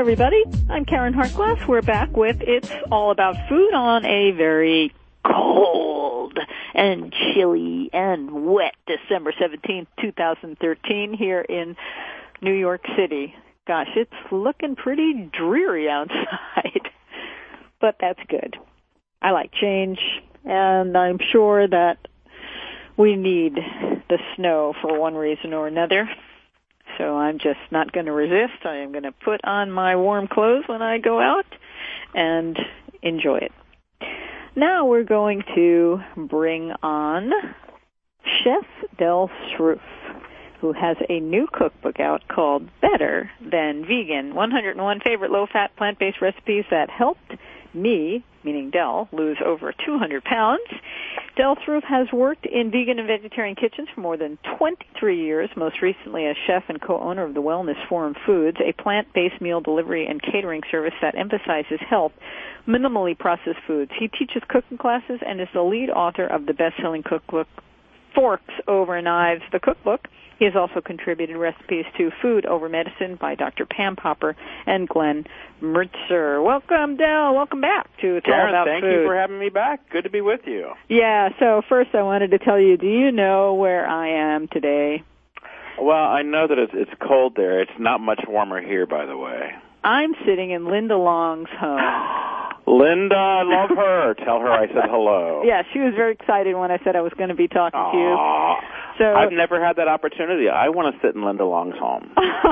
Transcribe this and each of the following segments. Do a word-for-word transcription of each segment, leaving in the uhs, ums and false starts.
everybody. I'm Karen Hartglass. We're back with It's All About Food on a very cold and chilly and wet December seventeenth, twenty thirteen here in New York City. Gosh, it's looking pretty dreary outside, but that's good. I like change, and I'm sure that we need the snow for one reason or another. So I'm just not going to resist. I am going to put on my warm clothes when I go out and enjoy it. Now we're going to bring on Chef Del Sroufe, who has a new cookbook out called Better Than Vegan, one hundred one Favorite Low-Fat Plant-Based Recipes That Helped Me, meaning Del, lose over two hundred pounds. Del Sroufe has worked in vegan and vegetarian kitchens for more than twenty-three years, most recently as chef and co-owner of the Wellness Forum Foods, a plant-based meal delivery and catering service that emphasizes health, minimally processed foods. He teaches cooking classes and is the lead author of the best-selling cookbook, Forks Over Knives, the cookbook. He has also contributed recipes to Food Over Medicine by Doctor Pam Popper and Glenn Mertzer. Welcome, Del. Welcome back to It's Karen, All About thank Food. Thank you for having me back. Good to be with you. Yeah, so first I wanted to tell you, do you know where I am today? Well, I know that it's, it's cold there. It's not much warmer here, by the way. I'm sitting in Linda Long's home. Linda, I love her. Tell her I said hello. Yeah, she was very excited when I said I was going to be talking Aww. to you. So I've never had that opportunity. I want to sit in Linda Long's home.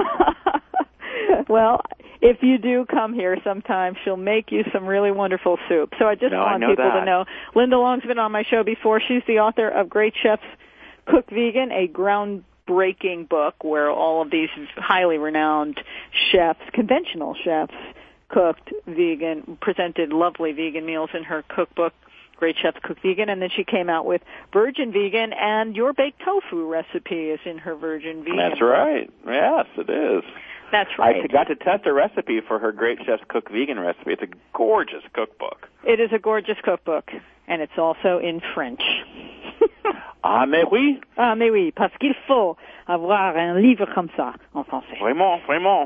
Well, if you do come here sometime, she'll make you some really wonderful soup. So I just no, want I people that. to know, Linda Long's been on my show before. She's the author of Great Chefs Cook Vegan, a groundbreaking book where all of these highly renowned chefs, conventional chefs, cooked vegan, presented lovely vegan meals in her cookbook, Great Chefs Cook Vegan, and then she came out with Virgin Vegan, and your baked tofu recipe is in her Virgin Vegan. That's right. Yes, it is. That's right. I got to test a recipe for her Great Chefs Cook Vegan recipe. It's a gorgeous cookbook. It is a gorgeous cookbook, and it's also in French. Ah, mais oui. Ah, mais oui, parce qu'il faut avoir un livre comme ça en français. Vraiment, vraiment.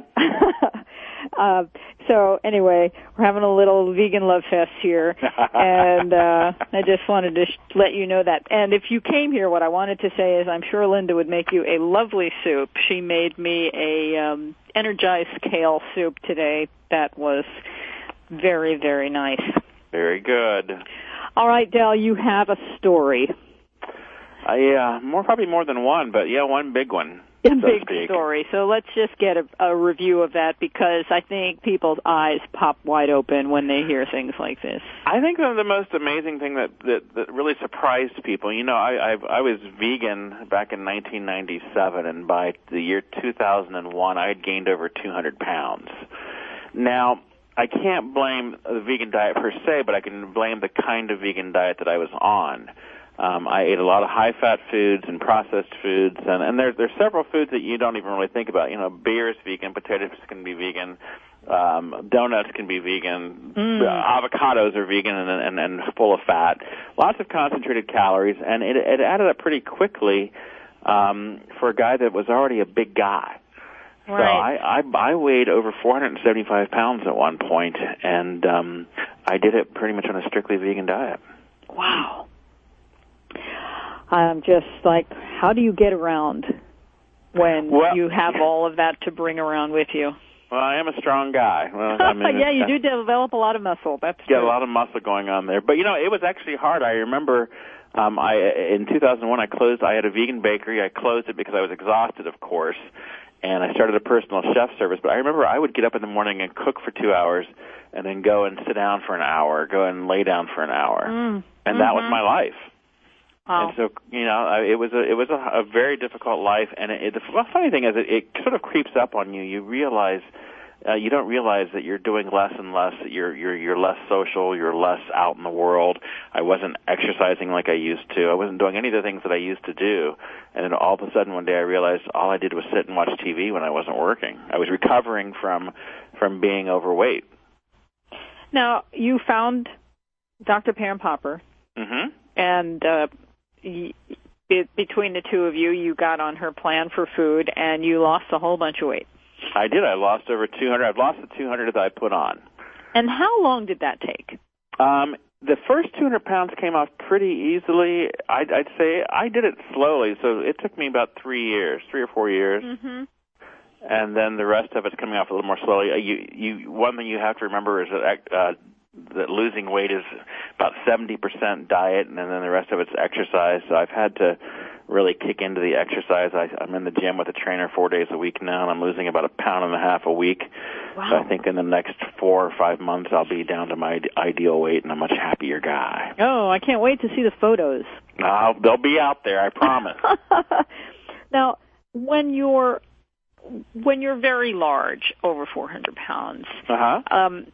uh, so, anyway, we're having a little vegan love fest here, and uh, I just wanted to sh- let you know that. And if you came here, what I wanted to say is I'm sure Linda would make you a lovely soup. She made me a um, energized kale soup today that was very, very nice. Very good. All right, Del, you have a story. Uh, yeah, more probably more than one, but yeah, one big one. A so big to speak. story. So let's just get a, a review of that because I think people's eyes pop wide open when they hear things like this. I think the most amazing thing that that, that really surprised people, you know, I I've, I was vegan back in nineteen ninety-seven, and by the year two thousand one, I had gained over two hundred pounds. Now, I can't blame the vegan diet per se, but I can blame the kind of vegan diet that I was on. Um, I ate a lot of high-fat foods and processed foods, and, and there, there's several foods that you don't even really think about. You know, beer is vegan, potatoes can be vegan, um, donuts can be vegan, mm. uh, avocados are vegan and, and, and full of fat, lots of concentrated calories, and it, it added up pretty quickly um, for a guy that was already a big guy. Right. So I, I I weighed over four hundred seventy-five pounds at one point, and um, I did it pretty much on a strictly vegan diet. Wow. I'm just like, how do you get around when well, you have all of that to bring around with you? Well, I am a strong guy. Well, I mean, yeah, you do develop a lot of muscle. That's Get true. a lot of muscle going on there. But, you know, it was actually hard. I remember um, I in two thousand one, I closed, I had a vegan bakery. I closed it because I was exhausted, of course, and I started a personal chef service. But I remember I would get up in the morning and cook for two hours and then go and sit down for an hour, go and lay down for an hour. Mm. And mm-hmm. that was my life. Wow. And so, you know, it was a it was a, a very difficult life, and it, it, the funny thing is, it, it sort of creeps up on you. You realize uh, you don't realize that you're doing less and less. That you're you're you're less social. You're less out in the world. I wasn't exercising like I used to. I wasn't doing any of the things that I used to do. And then all of a sudden, one day, I realized all I did was sit and watch T V when I wasn't working. I was recovering from from being overweight. Now, you found Doctor Pam Popper, mm-hmm. and uh, y- be- between the two of you, you got on her plan for food, and you lost a whole bunch of weight. I did. I lost over two hundred. I've lost the two hundred that I put on. And how long did that take? Um, the first two hundred pounds came off pretty easily. I'd, I'd say I did it slowly, so it took me about three years, three or four years. Mm-hmm. And then the rest of it's coming off a little more slowly. You, you, one thing you have to remember is that uh, that losing weight is about seventy percent diet, and then the rest of it's exercise. So I've had to really kick into the exercise. I, I'm in the gym with a trainer four days a week now, and I'm losing about a pound and a half a week. Wow. So I think in the next four or five months I'll be down to my ideal weight and a much happier guy. Oh, I can't wait to see the photos. Uh, they'll be out there, I promise. Now, when you're when you're very large, over four hundred pounds, uh-huh. um,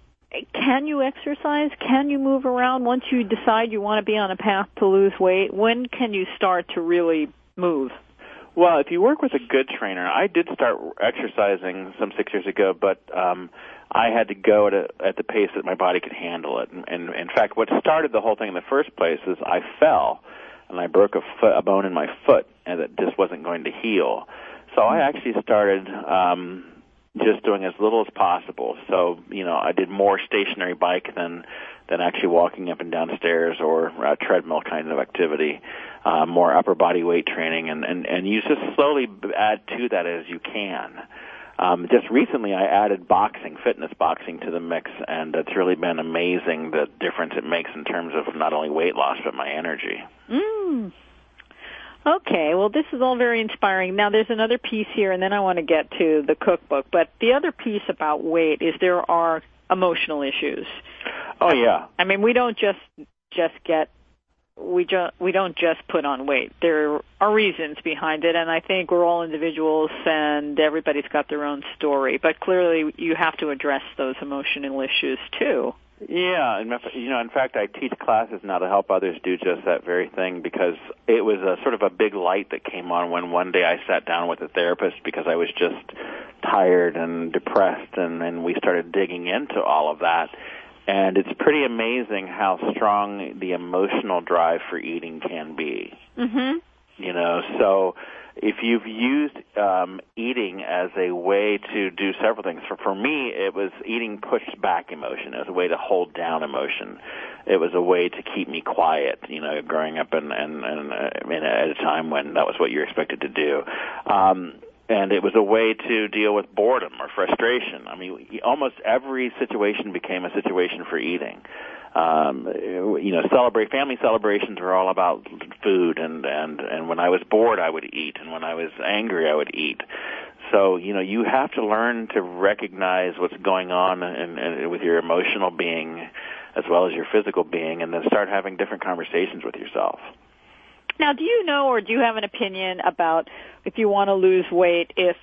can you exercise? Can you move around once you decide you want to be on a path to lose weight? When can you start to really move? Well, if you work with a good trainer, I did start exercising some six years ago, but um, I had to go at, a, at the pace that my body could handle it. And, and in fact, what started the whole thing in the first place is I fell, and I broke a, foot, a bone in my foot, and it just wasn't going to heal. So I actually started um, just doing as little as possible. So, you know, I did more stationary bike than than actually walking up and down stairs or uh, treadmill kind of activity, uh, more upper body weight training, and, and, and you just slowly add to that as you can. Um, just recently I added boxing, fitness boxing to the mix, and it's really been amazing the difference it makes in terms of not only weight loss but my energy. Mm. Okay, well, this is all very inspiring. Now, there's another piece here, and then I want to get to the cookbook. But the other piece about weight is there are emotional issues. Oh, yeah. I mean, we don't just just get we just we don't just put on weight. There are reasons behind it, and I think we're all individuals, and everybody's got their own story. But clearly, you have to address those emotional issues too. Yeah, and you know, in fact, I teach classes now to help others do just that very thing, because it was a sort of a big light that came on when one day I sat down with a therapist because I was just tired and depressed, and, and we started digging into all of that. And it's pretty amazing how strong the emotional drive for eating can be. Mm-hmm. You know, so if you've used um, eating as a way to do several things, for, for me, it was eating pushed back emotion. It was a way to hold down emotion. It was a way to keep me quiet, you know, growing up and, and, and uh, in a, at a time when that was what you were expected to do. Um, and it was a way to deal with boredom or frustration. I mean, almost every situation became a situation for eating. Um, you know, celebrate family celebrations were all about food, and, and, and when I was bored, I would eat, and when I was angry, I would eat. So, you know, you have to learn to recognize what's going on in, in, with your emotional being as well as your physical being, and then start having different conversations with yourself. Now, do you know, or do you have an opinion about if you want to lose weight, if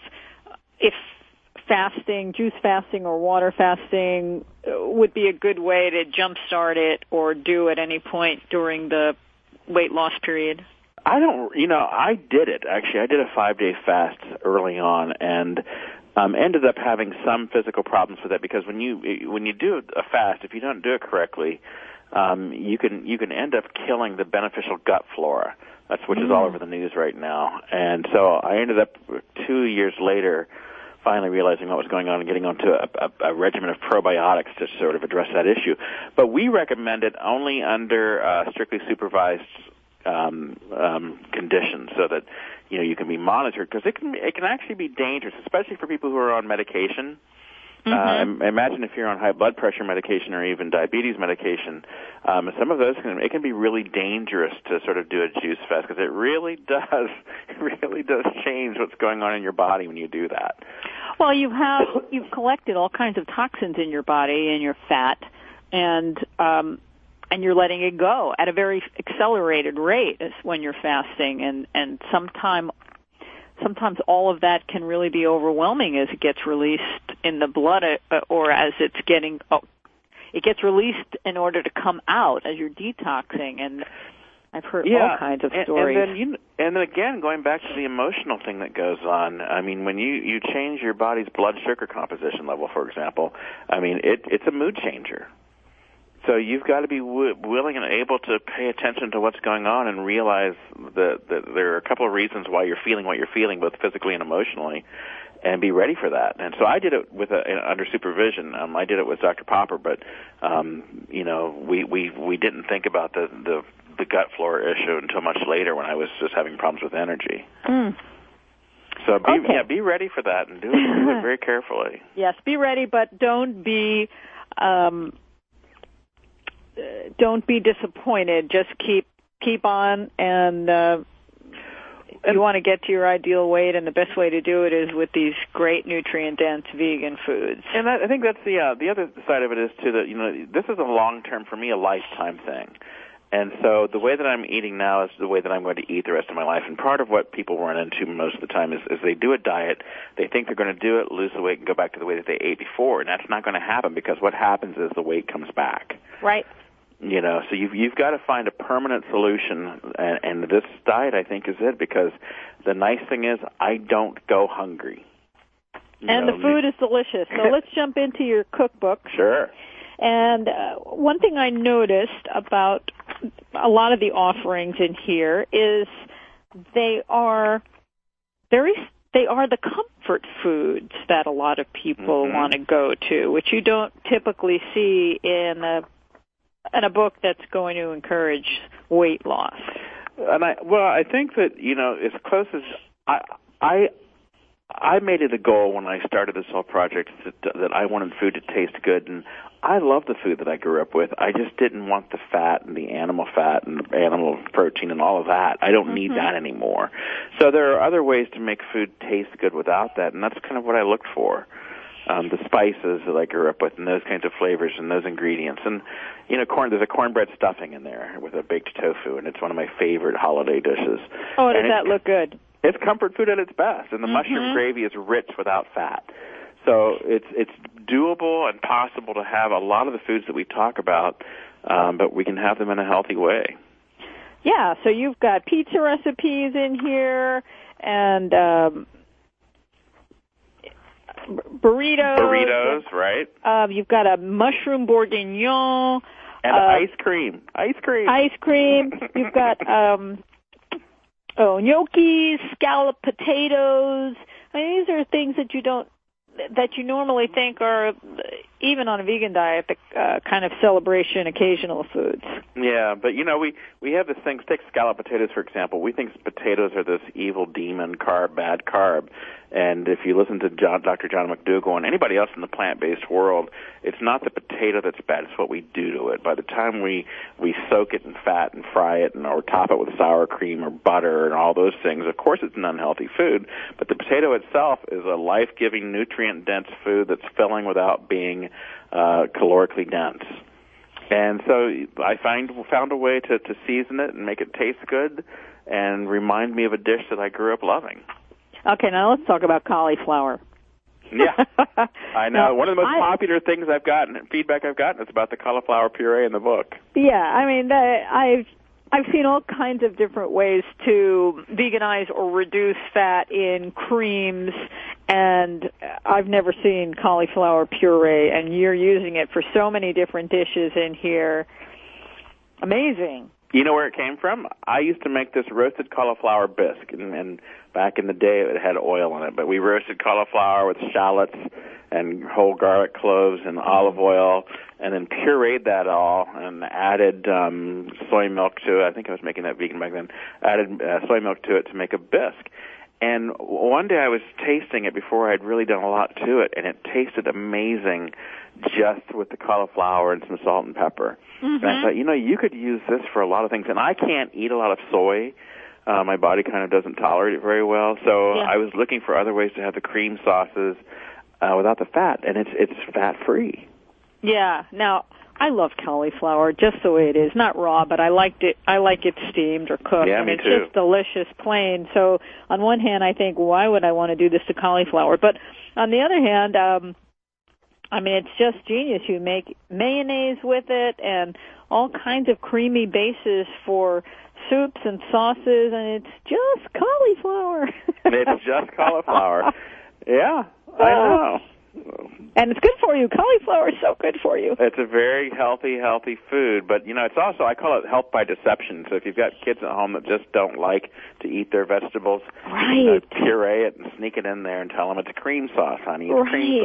if fasting, juice fasting or water fasting would be a good way to jumpstart it or do at any point during the weight loss period? I don't, you know, I did it, actually. I did a five-day fast early on and um, ended up having some physical problems with it, because when you when you do a fast, if you don't do it correctly, um, you can you can end up killing the beneficial gut flora. That's which mm. is all over the news right now. And so I ended up two years later finally realizing what was going on and getting onto a, a, a regimen of probiotics to sort of address that issue. But we recommend it only under uh, strictly supervised um, um, conditions, so that you know you can be monitored, because it can it can actually be dangerous, especially for people who are on medication. Mm-hmm. Uh, imagine if you're on high blood pressure medication or even diabetes medication. Um, some of those can it can be really dangerous to sort of do a juice fast, because it really does it really does change what's going on in your body when you do that. Well, you have you've collected all kinds of toxins in your body and your fat, and um, and you're letting it go at a very accelerated rate when you're fasting, and and sometime. Sometimes all of that can really be overwhelming as it gets released in the blood, uh, or as it's getting, oh, it gets released in order to come out as you're detoxing. And I've heard yeah, all kinds of and, stories. And then, you, and then again, going back to the emotional thing that goes on. I mean, when you you change your body's blood sugar composition level, for example, I mean, it it's a mood changer. So you've got to be w- willing and able to pay attention to what's going on and realize that, that there are a couple of reasons why you're feeling what you're feeling, both physically and emotionally. and be ready for that. And so I did it with a, under supervision. Um, I did it with Doctor Popper, but um, you know, we, we we didn't think about the, the the gut flora issue until much later when I was just having problems with energy. Mm. So be, okay. yeah, be ready for that and do it, do it very carefully. Yes, be ready, but don't be um, don't be disappointed. Just keep keep on, and uh, you want to get to your ideal weight, and the best way to do it is with these great nutrient-dense vegan foods. And that, I think that's the uh, the other side of it is too that you know this is a long term for me, a lifetime thing. And so the way that I'm eating now is the way that I'm going to eat the rest of my life. And part of what people run into most of the time is, is they do a diet, they think they're going to do it, lose the weight, and go back to the way that they ate before. And that's not going to happen because what happens is the weight comes back. Right. You know, so you've, you've got to find a permanent solution. And, and this diet, I think, is it because the nice thing is I don't go hungry. You and know, the food is delicious. So let's jump into your cookbook. Sure. And uh, one thing I noticed about a lot of the offerings in here is they are very they are the comfort foods that a lot of people mm-hmm. want to go to, which you don't typically see in a in a book that's going to encourage weight loss. And I well, I think that you know as close as I I. I made it a goal when I started this whole project that, that I wanted food to taste good, and I love the food that I grew up with. I just didn't want the fat and the animal fat and animal protein and all of that. I don't mm-hmm. need that anymore. So there are other ways to make food taste good without that, and that's kind of what I looked for. Um, the spices that I grew up with and those kinds of flavors and those ingredients. And, you know, corn, there's a cornbread stuffing in there with a baked tofu, and it's one of my favorite holiday dishes. Oh, does that look good? It's comfort food at its best, and the mm-hmm. mushroom gravy is rich without fat. So it's it's doable and possible to have a lot of the foods that we talk about, um, but we can have them in a healthy way. Yeah, so you've got pizza recipes in here, and um, burritos. Burritos, right. Um, you've got a mushroom bourguignon. And uh, ice cream. Ice cream. Ice cream. You've got... Um, Oh, gnocchis, scalloped potatoes. I mean, these are things that you don't, that you normally think are, even on a vegan diet, the uh, kind of celebration, occasional foods. Yeah, but you know, we we have this thing. Take scalloped potatoes for example. We think potatoes are this evil demon carb, bad carb. And if you listen to John, Doctor John McDougall and anybody else in the plant-based world, it's not the potato that's bad, it's what we do to it. By the time we, we soak it in fat and fry it and or top it with sour cream or butter and all those things, of course it's an unhealthy food, but the potato itself is a life-giving, nutrient-dense food that's filling without being uh, calorically dense. And so I find, found a way to, to season it and make it taste good and remind me of a dish that I grew up loving. Okay, now let's talk about cauliflower. Yeah, I know. Now, one of the most I, popular things I've gotten, feedback I've gotten, is about the cauliflower puree in the book. Yeah, I mean, the, I've I've seen all kinds of different ways to veganize or reduce fat in creams, and I've never seen cauliflower puree, and you're using it for so many different dishes in here. Amazing. You know where it came from? I used to make this roasted cauliflower bisque, and, and back in the day it had oil in it, but we roasted cauliflower with shallots and whole garlic cloves and olive oil, and then pureed that all and added um, soy milk to it. I think I was making that vegan back then. Added uh, soy milk to it to make a bisque. And one day I was tasting it before I'd really done a lot to it, and it tasted amazing just with the cauliflower and some salt and pepper. Mm-hmm. And I thought, you know, you could use this for a lot of things. And I can't eat a lot of soy. Uh, my body kind of doesn't tolerate it very well. So yeah. I was looking for other ways to have the cream sauces uh, without the fat, and it's it's fat-free. Yeah. Now, I love cauliflower just the way it is, not raw, but I liked it. I like it steamed or cooked, yeah, and me it's too. just delicious plain. So on one hand, I think, why would I want to do this to cauliflower? But on the other hand, um, I mean, it's just genius. You make mayonnaise with it and all kinds of creamy bases for soups and sauces, and it's just cauliflower. It's just cauliflower. Yeah, I know. And it's good for you. Cauliflower is so good for you. It's a very healthy, healthy food. But, you know, it's also, I call it health by deception. So if you've got kids at home that just don't like to eat their vegetables, right. you can, uh, puree it and sneak it in there and tell them it's cream sauce, honey. It's right. cream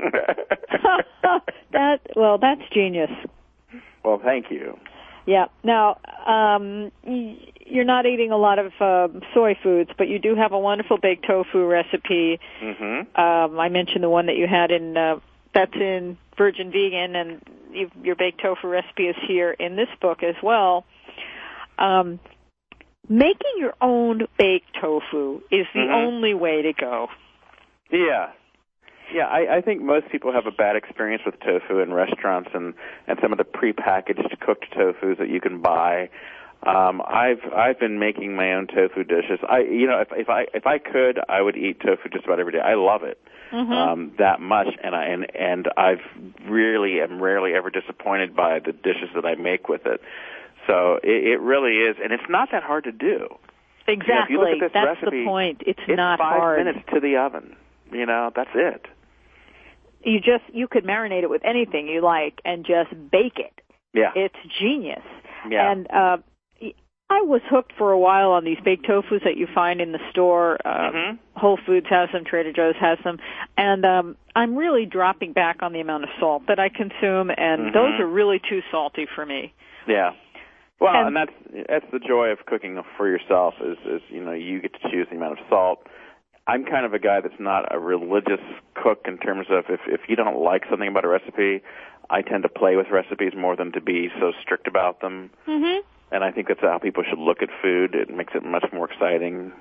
sauce. that, well, that's genius. Well, thank you. Yeah. Now, um, you're not eating a lot of uh, soy foods, but you do have a wonderful baked tofu recipe. Mm-hmm. Um, I mentioned the one that you had in, uh, that's in Virgin Vegan, and you've, your baked tofu recipe is here in this book as well. Um, making your own baked tofu is the mm-hmm. only way to go. Yeah. Yeah, I, I think most people have a bad experience with tofu in restaurants and, and some of the prepackaged cooked tofus that you can buy. Um, I've I've been making my own tofu dishes. I you know if if I if I could I would eat tofu just about every day. I love it mm-hmm. um, that much, and I and and I've really am rarely ever disappointed by the dishes that I make with it. So it, it really is, and it's not that hard to do. Exactly, you know, if you look at this that's recipe, the point. It's, it's not five hard. minutes to the oven. You know, that's it. You just, you could marinate it with anything you like and just bake it. Yeah. It's genius. Yeah. And uh, I was hooked for a while on these baked tofus that you find in the store. Uh, mm-hmm. Whole Foods has them, Trader Joe's has them. And um, I'm really dropping back on the amount of salt that I consume, and mm-hmm. those are really too salty for me. Yeah. Well, and, and that's that's the joy of cooking for yourself is, is, you know, you get to choose the amount of salt. I'm kind of a guy that's not a religious cook in terms of if, if you don't like something about a recipe, I tend to play with recipes more than to be so strict about them. Mm-hmm. And I think that's how people should look at food. It makes it much more exciting.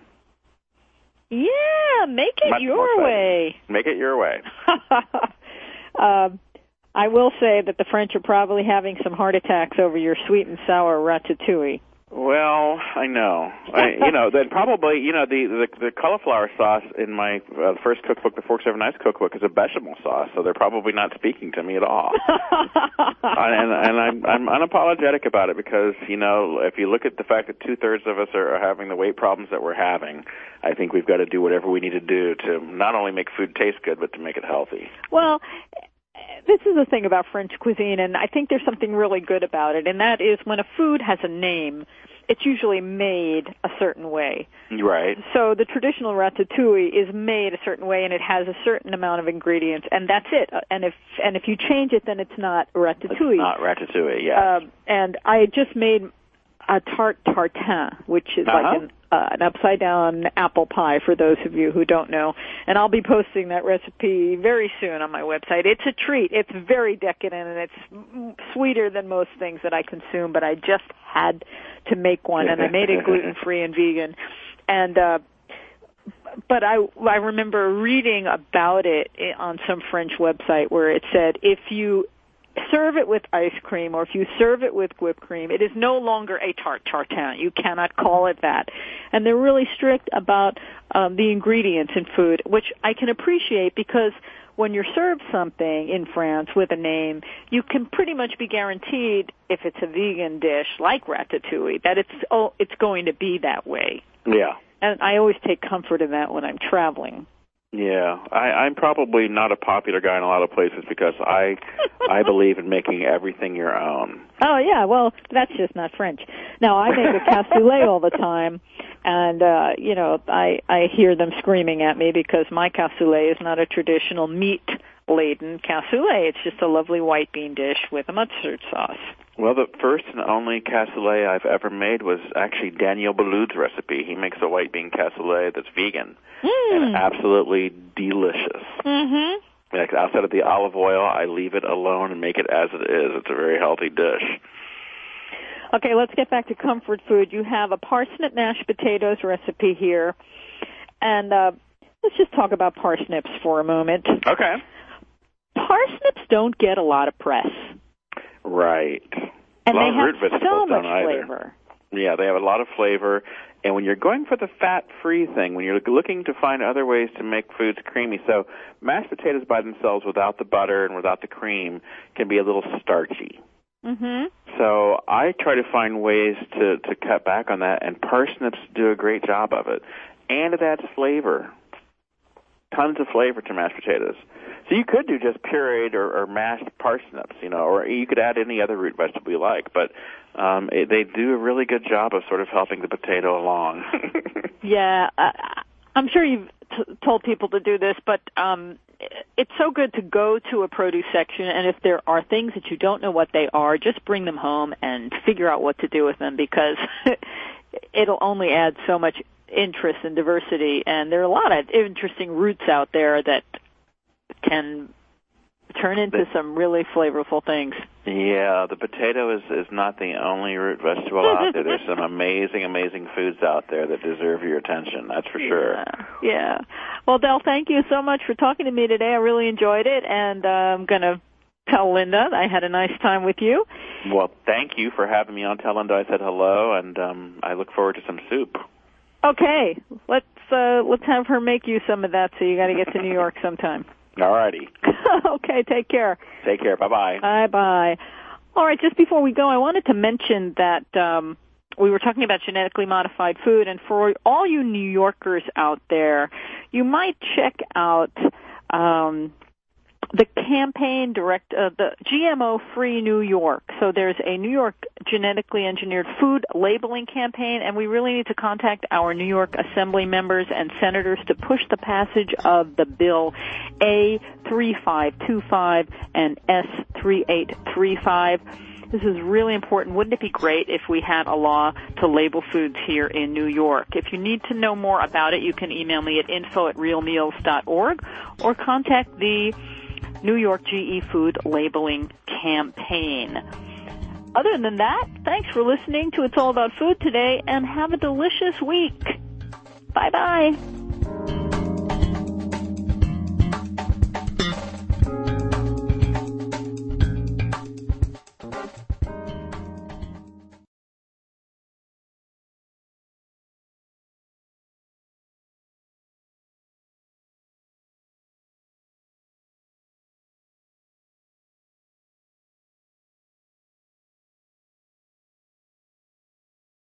Yeah, make it much your way. Make it your way. um, I will say that the French are probably having some heart attacks over your sweet and sour ratatouille. Well, I know. I, you know, then probably, you know, the, the the cauliflower sauce in my uh, first cookbook, the Forks Over Knives cookbook, is a bechamel sauce, so they're probably not speaking to me at all. and and I'm, I'm unapologetic about it because, you know, if you look at the fact that two-thirds of us are, are having the weight problems that we're having, I think we've got to do whatever we need to do to not only make food taste good, but to make it healthy. Well, this is the thing about French cuisine, and I think there's something really good about it, and that is when a food has a name, it's usually made a certain way. Right. So the traditional ratatouille is made a certain way, and it has a certain amount of ingredients, and that's it. And if and if you change it, then it's not ratatouille. It's not ratatouille, yeah. Um, and I just made a tarte tartin, which is uh-huh. like an, uh, an upside-down apple pie, for those of you who don't know. And I'll be posting that recipe very soon on my website. It's a treat. It's very decadent, and it's sweeter than most things that I consume, but I just had to make one, and I made it gluten-free and vegan. And uh, but I, I remember reading about it on some French website where it said if you serve it with ice cream or if you serve it with whipped cream, it is no longer a tarte tartin. You cannot call it that. And they're really strict about um, the ingredients in food, which I can appreciate because when you're served something in France with a name, you can pretty much be guaranteed, if it's a vegan dish like ratatouille, that it's oh, it's going to be that way. Yeah. And I always take comfort in that when I'm traveling. Yeah, I, I'm probably not a popular guy in a lot of places because I I believe in making everything your own. Oh, yeah, well, that's just not French. Now, I make a cassoulet all the time, and, uh, you know, I, I hear them screaming at me because my cassoulet is not a traditional meat-laden cassoulet. It's just a lovely white bean dish with a mustard sauce. Well, the first and only cassoulet I've ever made was actually Daniel Boulud's recipe. He makes a white bean cassoulet that's vegan mm. and absolutely delicious. Mm-hmm. Like outside of the olive oil, I leave it alone and make it as it is. It's a very healthy dish. Okay, let's get back to comfort food. You have a parsnip mashed potatoes recipe here, and uh, let's just talk about parsnips for a moment. Okay. Parsnips don't get a lot of press. Right. And a lot they of have root vegetables so much don't either. flavor. Yeah, they have a lot of flavor. And when you're going for the fat-free thing, when you're looking to find other ways to make foods creamy, so mashed potatoes by themselves without the butter and without the cream can be a little starchy. Mm-hmm. So I try to find ways to, to cut back on that, and parsnips do a great job of it. And it adds flavor. tons of flavor to mashed potatoes. So you could do just pureed or, or mashed parsnips, you know, or you could add any other root vegetable you like. But um, it, they do a really good job of sort of helping the potato along. Yeah, uh, I'm sure you've t- told people to do this, but um, it's so good to go to a produce section, and if there are things that you don't know what they are, just bring them home and figure out what to do with them, because it'll only add so much interest and diversity. And there are a lot of interesting roots out there that can turn into some really flavorful things. Yeah, the potato is, is not the only root vegetable out there. There's some amazing, amazing foods out there that deserve your attention, that's for sure. Yeah, yeah. Well, Del, thank you so much for talking to me today. I really enjoyed it, and uh, I'm going to tell Linda I had a nice time with you. Well, thank you for having me on. Tell Linda I said hello, and um, I look forward to some soup. Okay, let's uh, let's have her make you some of that, so you got to get to New York sometime. All righty. Okay, take care. Take care. Bye-bye. Bye-bye. All right, just before we go, I wanted to mention that um, we were talking about genetically modified food, and for all you New Yorkers out there, you might check out um, the campaign direct, uh, the G M O-free New York. So there's a New York genetically engineered food labeling campaign, and we really need to contact our New York Assembly members and senators to push the passage of the bill A three five two five and S three eight three five. This is really important. Wouldn't it be great if we had a law to label foods here in New York? If you need to know more about it, you can email me at info at real meals dot org or contact the New York G E Food Labeling Campaign. Other than that, thanks for listening to It's All About Food today, and have a delicious week. Bye-bye.